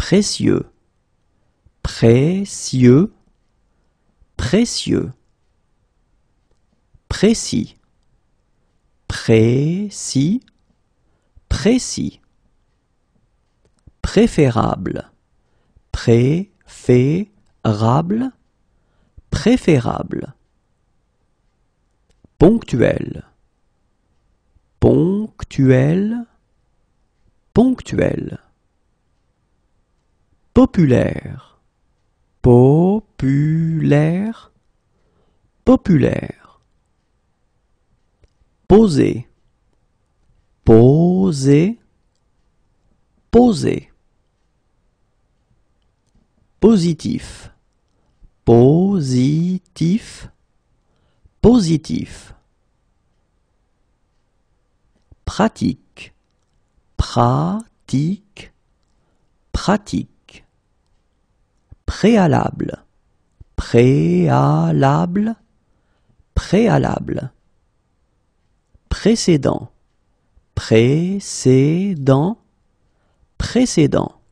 précieux, précieux, précieux, précis, précis, précis, préférable, préférable, préférable, ponctuel, ponctuel, ponctuel, populaire, populaire, populaire, poser, poser, poser, positif, positif, positif, pratique, pratique, pratique, préalable, préalable, préalable, précédent, précédent, précédent,